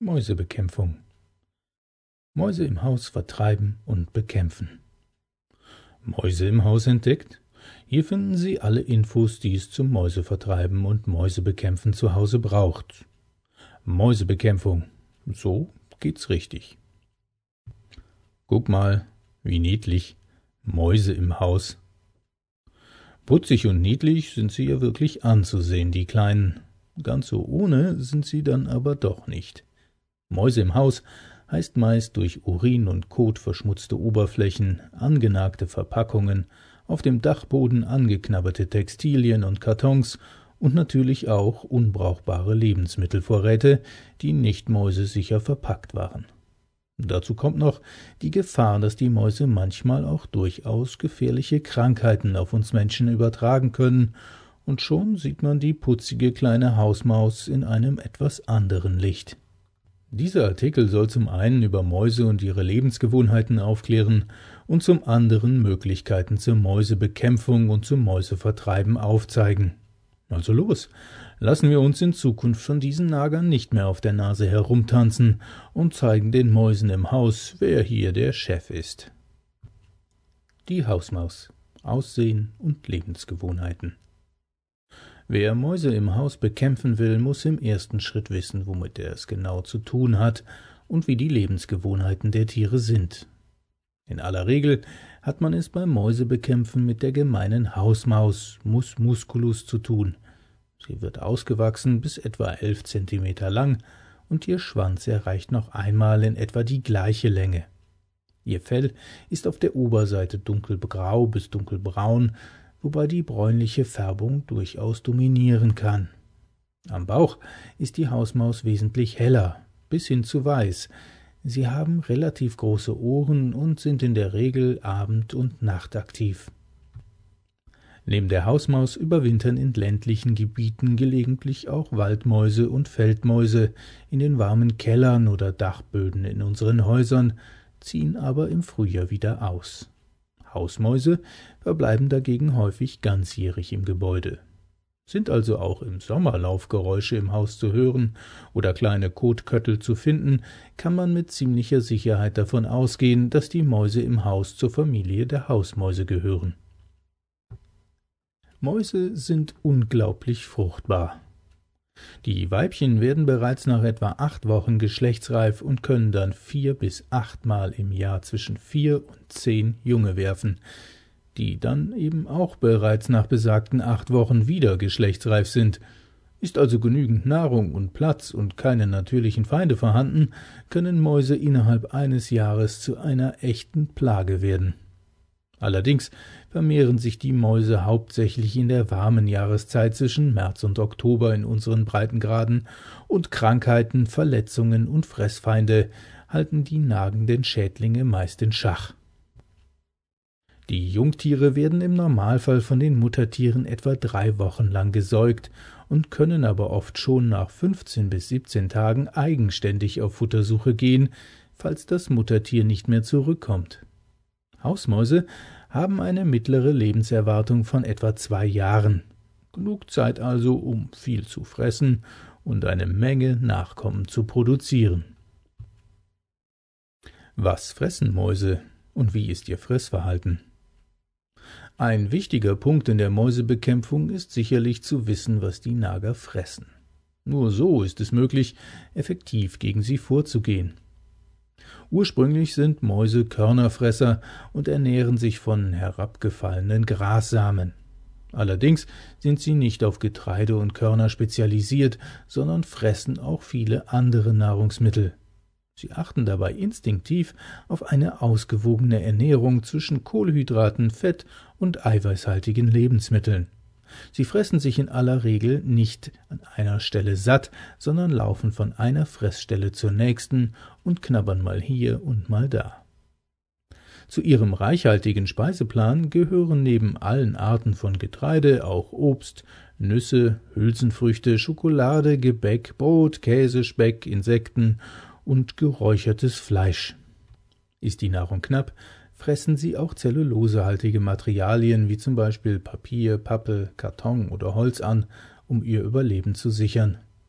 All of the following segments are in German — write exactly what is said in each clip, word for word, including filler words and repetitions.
Mäusebekämpfung. Mäuse im Haus vertreiben und bekämpfen. Mäuse im Haus entdeckt? Hier finden Sie alle Infos, die es zum Mäusevertreiben und Mäusebekämpfen zu Hause braucht. Mäusebekämpfung. So geht's richtig. Guck mal, wie niedlich. Mäuse im Haus. Putzig und niedlich sind sie ja wirklich anzusehen, die Kleinen. Ganz so ohne sind sie dann aber doch nicht. Mäuse im Haus heißt meist durch Urin und Kot verschmutzte Oberflächen, angenagte Verpackungen, auf dem Dachboden angeknabberte Textilien und Kartons und natürlich auch unbrauchbare Lebensmittelvorräte, die nicht mäusesicher verpackt waren. Dazu kommt noch die Gefahr, dass die Mäuse manchmal auch durchaus gefährliche Krankheiten auf uns Menschen übertragen können, und schon sieht man die putzige kleine Hausmaus in einem etwas anderen Licht. Dieser Artikel soll zum einen über Mäuse und ihre Lebensgewohnheiten aufklären und zum anderen Möglichkeiten zur Mäusebekämpfung und zum Mäusevertreiben aufzeigen. Also los, lassen wir uns in Zukunft von diesen Nagern nicht mehr auf der Nase herumtanzen und zeigen den Mäusen im Haus, wer hier der Chef ist. Die Hausmaus. Aussehen und Lebensgewohnheiten. Wer Mäuse im Haus bekämpfen will, muss im ersten Schritt wissen, womit er es genau zu tun hat und wie die Lebensgewohnheiten der Tiere sind. In aller Regel hat man es beim Mäusebekämpfen mit der gemeinen Hausmaus Mus musculus zu tun. Sie wird ausgewachsen bis etwa elf Zentimeter lang und ihr Schwanz erreicht noch einmal in etwa die gleiche Länge. Ihr Fell ist auf der Oberseite dunkelgrau bis dunkelbraun, wobei die bräunliche Färbung durchaus dominieren kann. Am Bauch ist die Hausmaus wesentlich heller, bis hin zu weiß. Sie haben relativ große Ohren und sind in der Regel abend- und nachtaktiv. Neben der Hausmaus überwintern in ländlichen Gebieten gelegentlich auch Waldmäuse und Feldmäuse in den warmen Kellern oder Dachböden in unseren Häusern, ziehen aber im Frühjahr wieder aus. Hausmäuse verbleiben dagegen häufig ganzjährig im Gebäude. Sind also auch im Sommer Laufgeräusche im Haus zu hören oder kleine Kotköttel zu finden, kann man mit ziemlicher Sicherheit davon ausgehen, dass die Mäuse im Haus zur Familie der Hausmäuse gehören. Mäuse sind unglaublich fruchtbar. Die Weibchen werden bereits nach etwa acht Wochen geschlechtsreif und können dann vier bis achtmal im Jahr zwischen vier und zehn Junge werfen, die dann eben auch bereits nach besagten acht Wochen wieder geschlechtsreif sind. Ist also genügend Nahrung und Platz und keine natürlichen Feinde vorhanden, können Mäuse innerhalb eines Jahres zu einer echten Plage werden. Allerdings vermehren sich die Mäuse hauptsächlich in der warmen Jahreszeit zwischen März und Oktober in unseren Breitengraden, und Krankheiten, Verletzungen und Fressfeinde halten die nagenden Schädlinge meist in Schach. Die Jungtiere werden im Normalfall von den Muttertieren etwa drei Wochen lang gesäugt und können aber oft schon nach fünfzehn bis siebzehn Tagen eigenständig auf Futtersuche gehen, falls das Muttertier nicht mehr zurückkommt. Hausmäuse haben eine mittlere Lebenserwartung von etwa zwei Jahren. Genug Zeit also, um viel zu fressen und eine Menge Nachkommen zu produzieren. Was fressen Mäuse und wie ist ihr Fressverhalten? Ein wichtiger Punkt in der Mäusebekämpfung ist sicherlich zu wissen, was die Nager fressen. Nur so ist es möglich, effektiv gegen sie vorzugehen. Ursprünglich sind Mäuse Körnerfresser und ernähren sich von herabgefallenen Grassamen. Allerdings sind sie nicht auf Getreide und Körner spezialisiert, sondern fressen auch viele andere Nahrungsmittel. Sie achten dabei instinktiv auf eine ausgewogene Ernährung zwischen Kohlenhydraten, Fett und eiweißhaltigen Lebensmitteln. Sie fressen sich in aller Regel nicht an einer Stelle satt, sondern laufen von einer Fressstelle zur nächsten und knabbern mal hier und mal da. Zu ihrem reichhaltigen Speiseplan gehören neben allen Arten von Getreide auch Obst, Nüsse, Hülsenfrüchte, Schokolade, Gebäck, Brot, Käse, Speck, Insekten und geräuchertes Fleisch. Ist die Nahrung knapp, fressen sie auch zellulosehaltige Materialien wie zum Beispiel Papier, Pappe, Karton oder Holz an, um ihr Überleben zu sichern.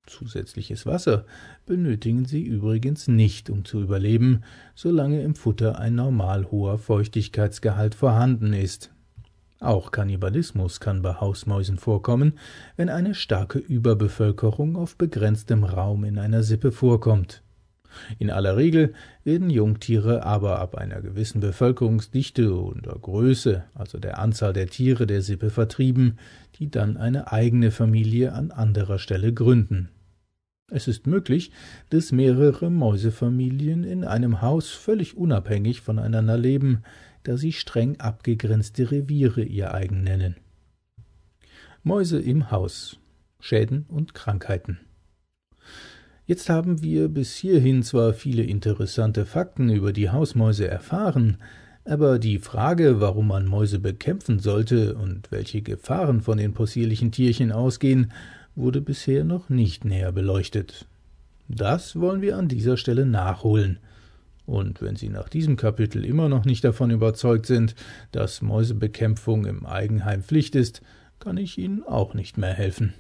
Zusätzliches Wasser benötigen sie übrigens nicht, um zu überleben, solange im Futter ein normal hoher Feuchtigkeitsgehalt vorhanden ist. Auch Kannibalismus kann bei Hausmäusen vorkommen, wenn eine starke Überbevölkerung auf begrenztem Raum in einer Sippe vorkommt. In aller Regel werden Jungtiere aber ab einer gewissen Bevölkerungsdichte oder Größe, also der Anzahl der Tiere der Sippe, vertrieben, die dann eine eigene Familie an anderer Stelle gründen. Es ist möglich, dass mehrere Mäusefamilien in einem Haus völlig unabhängig voneinander leben, da sie streng abgegrenzte Reviere ihr eigen nennen. Mäuse im Haus. Schäden und Krankheiten. Jetzt haben wir bis hierhin zwar viele interessante Fakten über die Hausmäuse erfahren, aber die Frage, warum man Mäuse bekämpfen sollte und welche Gefahren von den possierlichen Tierchen ausgehen, wurde bisher noch nicht näher beleuchtet. Das wollen wir an dieser Stelle nachholen. Und wenn Sie nach diesem Kapitel immer noch nicht davon überzeugt sind, dass Mäusebekämpfung im Eigenheim Pflicht ist, kann ich Ihnen auch nicht mehr helfen.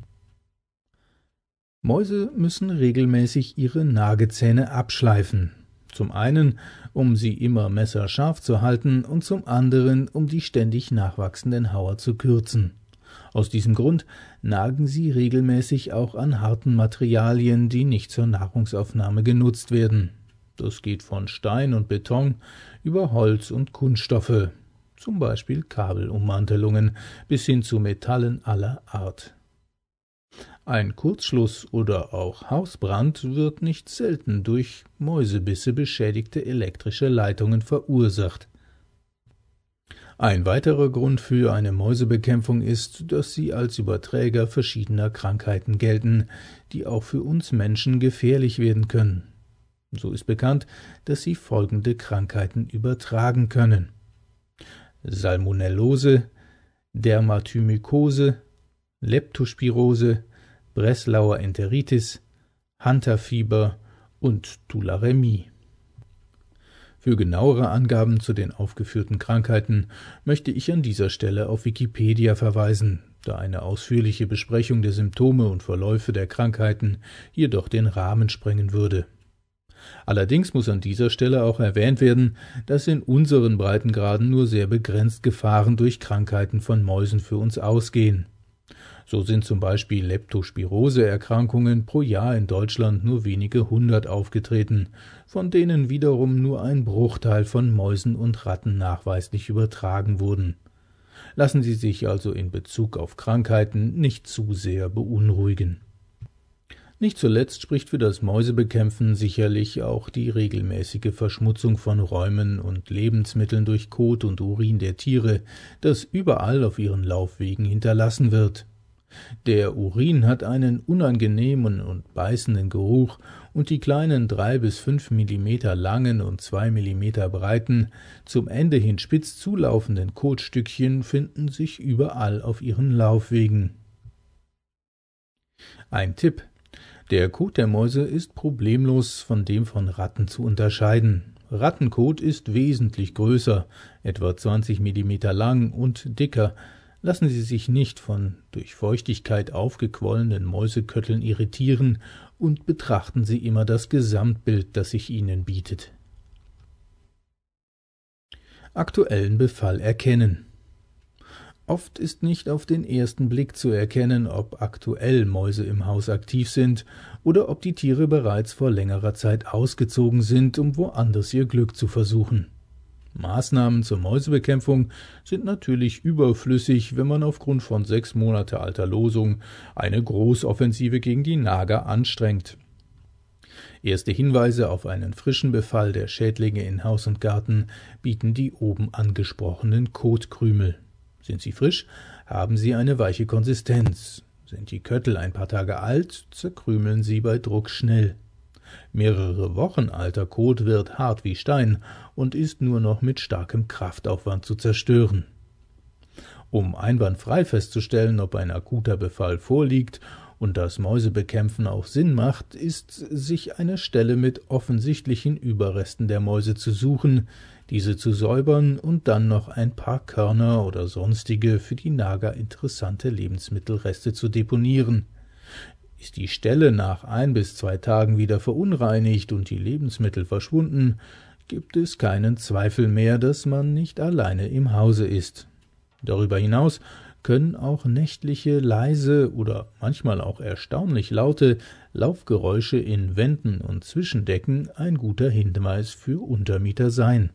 Mäuse müssen regelmäßig ihre Nagezähne abschleifen. Zum einen, um sie immer messerscharf zu halten, und zum anderen, um die ständig nachwachsenden Hauer zu kürzen. Aus diesem Grund nagen sie regelmäßig auch an harten Materialien, die nicht zur Nahrungsaufnahme genutzt werden. Das geht von Stein und Beton über Holz und Kunststoffe, zum Beispiel Kabelummantelungen, bis hin zu Metallen aller Art. Ein Kurzschluss oder auch Hausbrand wird nicht selten durch Mäusebisse beschädigte elektrische Leitungen verursacht. Ein weiterer Grund für eine Mäusebekämpfung ist, dass sie als Überträger verschiedener Krankheiten gelten, die auch für uns Menschen gefährlich werden können. So ist bekannt, dass sie folgende Krankheiten übertragen können: Salmonellose, Dermatymykose, Leptospirose, Breslauer Enteritis, Hunterfieber und Tularemie. Für genauere Angaben zu den aufgeführten Krankheiten möchte ich an dieser Stelle auf Wikipedia verweisen, da eine ausführliche Besprechung der Symptome und Verläufe der Krankheiten jedoch den Rahmen sprengen würde. Allerdings muss an dieser Stelle auch erwähnt werden, dass in unseren Breitengraden nur sehr begrenzt Gefahren durch Krankheiten von Mäusen für uns ausgehen. So sind zum Beispiel Leptospirose-Erkrankungen pro Jahr in Deutschland nur wenige hundert aufgetreten, von denen wiederum nur ein Bruchteil von Mäusen und Ratten nachweislich übertragen wurden. Lassen Sie sich also in Bezug auf Krankheiten nicht zu sehr beunruhigen. Nicht zuletzt spricht für das Mäusebekämpfen sicherlich auch die regelmäßige Verschmutzung von Räumen und Lebensmitteln durch Kot und Urin der Tiere, das überall auf ihren Laufwegen hinterlassen wird. Der Urin hat einen unangenehmen und beißenden Geruch, und die kleinen drei bis fünf Millimeter langen und zwei Millimeter breiten, zum Ende hin spitz zulaufenden Kotstückchen finden sich überall auf ihren Laufwegen. Ein Tipp: Der Kot der Mäuse ist problemlos von dem von Ratten zu unterscheiden. Rattenkot ist wesentlich größer, etwa zwanzig Millimeter lang und dicker. Lassen Sie sich nicht von durch Feuchtigkeit aufgequollenen Mäusekötteln irritieren und betrachten Sie immer das Gesamtbild, das sich Ihnen bietet. Aktuellen Befall erkennen. Oft ist nicht auf den ersten Blick zu erkennen, ob aktuell Mäuse im Haus aktiv sind oder ob die Tiere bereits vor längerer Zeit ausgezogen sind, um woanders ihr Glück zu versuchen. Maßnahmen zur Mäusebekämpfung sind natürlich überflüssig, wenn man aufgrund von sechs Monate alter Losung eine Großoffensive gegen die Nager anstrengt. Erste Hinweise auf einen frischen Befall der Schädlinge in Haus und Garten bieten die oben angesprochenen Kotkrümel. Sind sie frisch, haben sie eine weiche Konsistenz. Sind die Köttel ein paar Tage alt, zerkrümeln sie bei Druck schnell. Mehrere Wochen alter Kot wird hart wie Stein und ist nur noch mit starkem Kraftaufwand zu zerstören. Um einwandfrei festzustellen, ob ein akuter Befall vorliegt und das Mäusebekämpfen auch Sinn macht, ist, sich eine Stelle mit offensichtlichen Überresten der Mäuse zu suchen, diese zu säubern und dann noch ein paar Körner oder sonstige für die Nager interessante Lebensmittelreste zu deponieren. Ist die Stelle nach ein bis zwei Tagen wieder verunreinigt und die Lebensmittel verschwunden, gibt es keinen Zweifel mehr, dass man nicht alleine im Hause ist. Darüber hinaus können auch nächtliche, leise oder manchmal auch erstaunlich laute Laufgeräusche in Wänden und Zwischendecken ein guter Hinweis für Untermieter sein.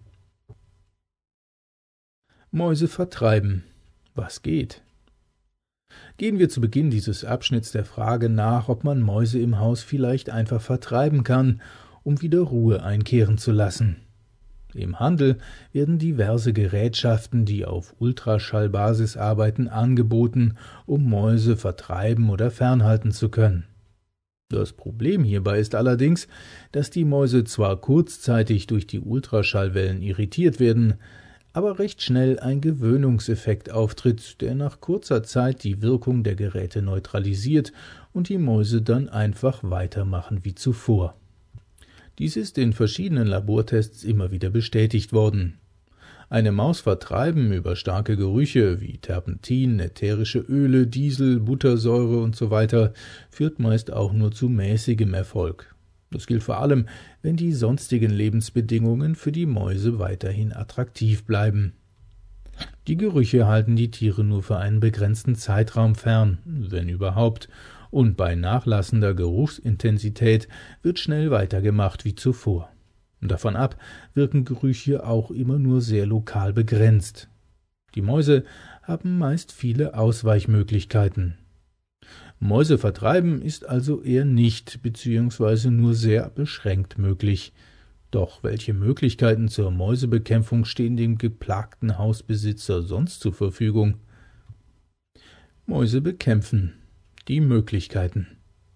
Mäuse vertreiben. Was geht? Gehen wir zu Beginn dieses Abschnitts der Frage nach, ob man Mäuse im Haus vielleicht einfach vertreiben kann, um wieder Ruhe einkehren zu lassen. Im Handel werden diverse Gerätschaften, die auf Ultraschallbasis arbeiten, angeboten, um Mäuse vertreiben oder fernhalten zu können. Das Problem hierbei ist allerdings, dass die Mäuse zwar kurzzeitig durch die Ultraschallwellen irritiert werden, aber recht schnell ein Gewöhnungseffekt auftritt, der nach kurzer Zeit die Wirkung der Geräte neutralisiert und die Mäuse dann einfach weitermachen wie zuvor. Dies ist in verschiedenen Labortests immer wieder bestätigt worden. Eine Maus vertreiben über starke Gerüche wie Terpentin, ätherische Öle, Diesel, Buttersäure usw. führt meist auch nur zu mäßigem Erfolg. Das gilt vor allem, wenn die sonstigen Lebensbedingungen für die Mäuse weiterhin attraktiv bleiben. Die Gerüche halten die Tiere nur für einen begrenzten Zeitraum fern, wenn überhaupt, und bei nachlassender Geruchsintensität wird schnell weitergemacht wie zuvor. Davon ab wirken Gerüche auch immer nur sehr lokal begrenzt. Die Mäuse haben meist viele Ausweichmöglichkeiten. Mäuse vertreiben ist also eher nicht bzw. nur sehr beschränkt möglich. Doch welche Möglichkeiten zur Mäusebekämpfung stehen dem geplagten Hausbesitzer sonst zur Verfügung? Mäuse bekämpfen. Die Möglichkeiten.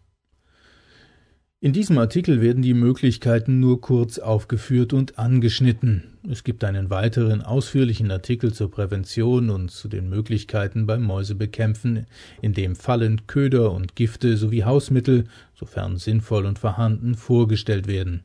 In diesem Artikel werden die Möglichkeiten nur kurz aufgeführt und angeschnitten. Es gibt einen weiteren ausführlichen Artikel zur Prävention und zu den Möglichkeiten beim Mäusebekämpfen, in dem Fallen, Köder und Gifte sowie Hausmittel, sofern sinnvoll und vorhanden, vorgestellt werden.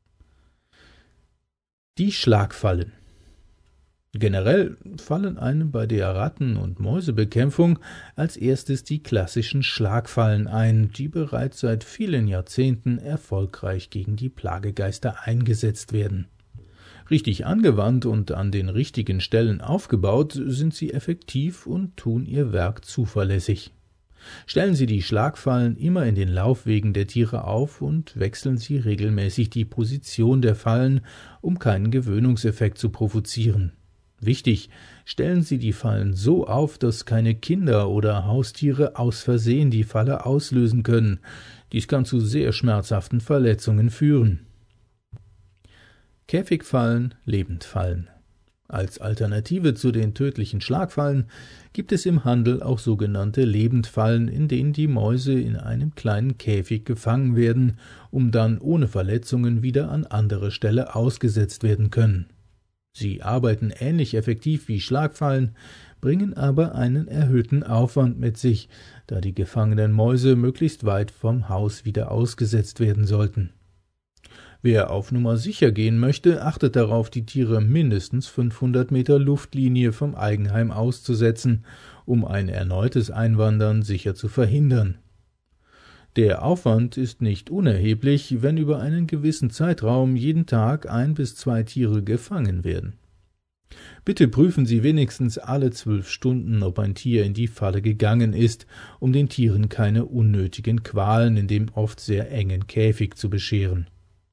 Die Schlagfallen. Generell fallen einem bei der Ratten- und Mäusebekämpfung als erstes die klassischen Schlagfallen ein, die bereits seit vielen Jahrzehnten erfolgreich gegen die Plagegeister eingesetzt werden. Richtig angewandt und an den richtigen Stellen aufgebaut, sind sie effektiv und tun ihr Werk zuverlässig. Stellen Sie die Schlagfallen immer in den Laufwegen der Tiere auf und wechseln Sie regelmäßig die Position der Fallen, um keinen Gewöhnungseffekt zu provozieren. Wichtig, stellen Sie die Fallen so auf, dass keine Kinder oder Haustiere aus Versehen die Falle auslösen können. Dies kann zu sehr schmerzhaften Verletzungen führen. Käfigfallen, Lebendfallen. Als Alternative zu den tödlichen Schlagfallen gibt es im Handel auch sogenannte Lebendfallen, in denen die Mäuse in einem kleinen Käfig gefangen werden, um dann ohne Verletzungen wieder an andere Stelle ausgesetzt werden können. Sie arbeiten ähnlich effektiv wie Schlagfallen, bringen aber einen erhöhten Aufwand mit sich, da die gefangenen Mäuse möglichst weit vom Haus wieder ausgesetzt werden sollten. Wer auf Nummer sicher gehen möchte, achtet darauf, die Tiere mindestens fünfhundert Meter Luftlinie vom Eigenheim auszusetzen, um ein erneutes Einwandern sicher zu verhindern. Der Aufwand ist nicht unerheblich, wenn über einen gewissen Zeitraum jeden Tag ein bis zwei Tiere gefangen werden. Bitte prüfen Sie wenigstens alle zwölf Stunden, ob ein Tier in die Falle gegangen ist, um den Tieren keine unnötigen Qualen in dem oft sehr engen Käfig zu bescheren.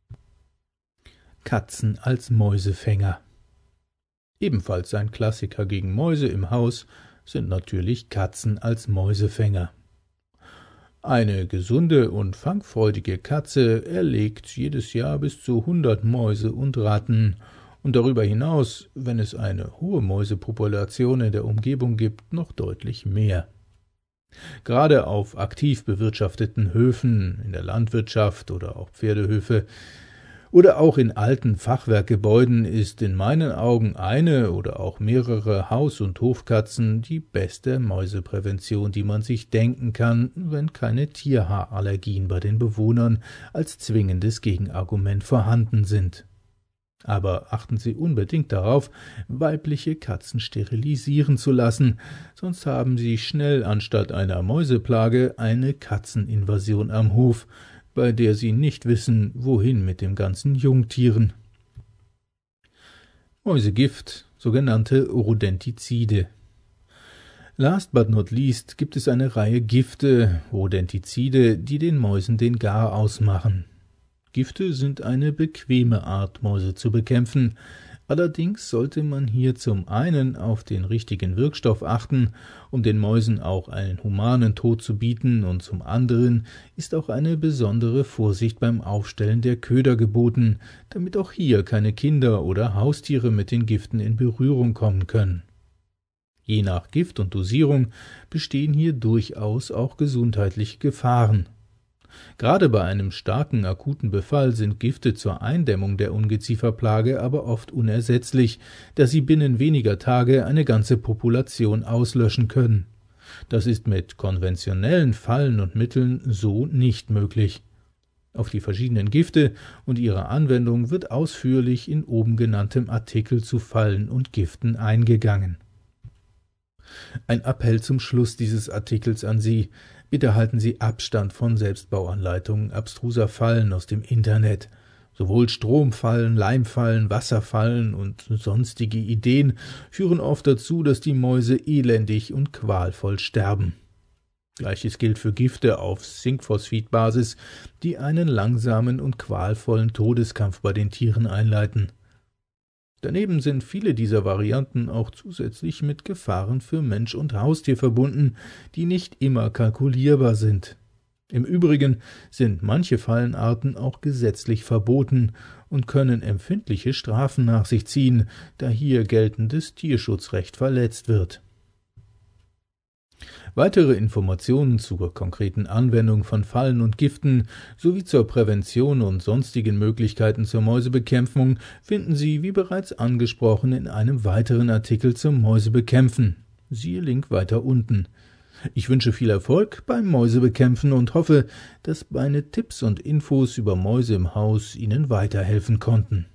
Katzen als Mäusefänger. Ebenfalls ein Klassiker gegen Mäuse im Haus sind natürlich Katzen als Mäusefänger. Eine gesunde und fangfreudige Katze erlegt jedes Jahr bis zu hundert Mäuse und Ratten und darüber hinaus, wenn es eine hohe Mäusepopulation in der Umgebung gibt, noch deutlich mehr. Gerade auf aktiv bewirtschafteten Höfen, in der Landwirtschaft oder auch Pferdehöfe oder auch in alten Fachwerkgebäuden ist in meinen Augen eine oder auch mehrere Haus- und Hofkatzen die beste Mäuseprävention, die man sich denken kann, wenn keine Tierhaarallergien bei den Bewohnern als zwingendes Gegenargument vorhanden sind. Aber achten Sie unbedingt darauf, weibliche Katzen sterilisieren zu lassen, sonst haben Sie schnell anstatt einer Mäuseplage eine Katzeninvasion am Hof, bei der Sie nicht wissen, wohin mit den ganzen Jungtieren. Mäusegift, sogenannte Rodentizide. Last but not least gibt es eine Reihe Gifte, Rodentizide, die den Mäusen den Garaus machen. Gifte sind eine bequeme Art, Mäuse zu bekämpfen. Allerdings sollte man hier zum einen auf den richtigen Wirkstoff achten, um den Mäusen auch einen humanen Tod zu bieten, und zum anderen ist auch eine besondere Vorsicht beim Aufstellen der Köder geboten, damit auch hier keine Kinder oder Haustiere mit den Giften in Berührung kommen können. Je nach Gift und Dosierung bestehen hier durchaus auch gesundheitliche Gefahren. Gerade bei einem starken akuten Befall sind Gifte zur Eindämmung der Ungezieferplage aber oft unersetzlich, da sie binnen weniger Tage eine ganze Population auslöschen können. Das ist mit konventionellen Fallen und Mitteln so nicht möglich. Auf die verschiedenen Gifte und ihre Anwendung wird ausführlich in oben genanntem Artikel zu Fallen und Giften eingegangen. Ein Appell zum Schluss dieses Artikels an Sie: Bitte halten Sie Abstand von Selbstbauanleitungen abstruser Fallen aus dem Internet. Sowohl Stromfallen, Leimfallen, Wasserfallen und sonstige Ideen führen oft dazu, dass die Mäuse elendig und qualvoll sterben. Gleiches gilt für Gifte auf Zinkphosphid-Basis, die einen langsamen und qualvollen Todeskampf bei den Tieren einleiten. Daneben sind viele dieser Varianten auch zusätzlich mit Gefahren für Mensch und Haustier verbunden, die nicht immer kalkulierbar sind. Im Übrigen sind manche Fallenarten auch gesetzlich verboten und können empfindliche Strafen nach sich ziehen, da hier geltendes Tierschutzrecht verletzt wird. Weitere Informationen zur konkreten Anwendung von Fallen und Giften sowie zur Prävention und sonstigen Möglichkeiten zur Mäusebekämpfung finden Sie, wie bereits angesprochen, in einem weiteren Artikel zum Mäusebekämpfen. Siehe Link weiter unten. Ich wünsche viel Erfolg beim Mäusebekämpfen und hoffe, dass meine Tipps und Infos über Mäuse im Haus Ihnen weiterhelfen konnten.